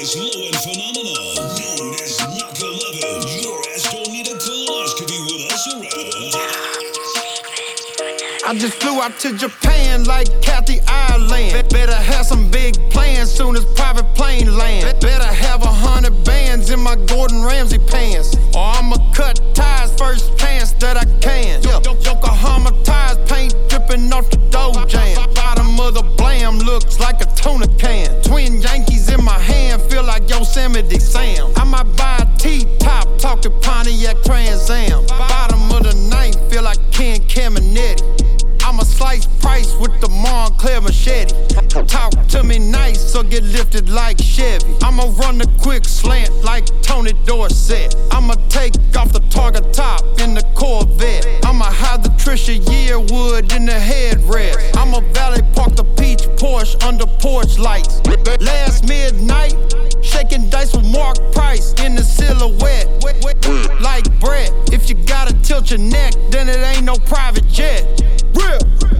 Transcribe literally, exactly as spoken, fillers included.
this low-end phenomenon known as Knock eleven. Your ass don't need a colonoscopy with us around. I just flew out to Japan like Kathy Ireland. Better have some big plans soon as private plane land. Better have a hundred bands in my Gordon Ramsay pants, or I'ma cut ties first chance that I can. Yeah. Yokohama tires, paint dripping off the dough jam. Bottom of the blam looks like a tuna can. Twin Yankees in my hand, feel like Yosemite Sam. I might buy a T-top, talk to Pontiac Trans Am. Bottom of the ninth, feel like Ken Caminetti. I'm a slice price with the Montclair machete. Talk to me nice or get lifted like Chevy. I'ma run the quick slant like Tony Dorsett. I'ma take off the Targa top in the Corvette. I'ma hide the Trisha Yearwood in the headrest. I'ma valet park the peach Porsche under porch lights. Last midnight, shaking dice with Mark Price in the silhouette. Like Brett, if you gotta tilt your neck, then it ain't no private jet. Real.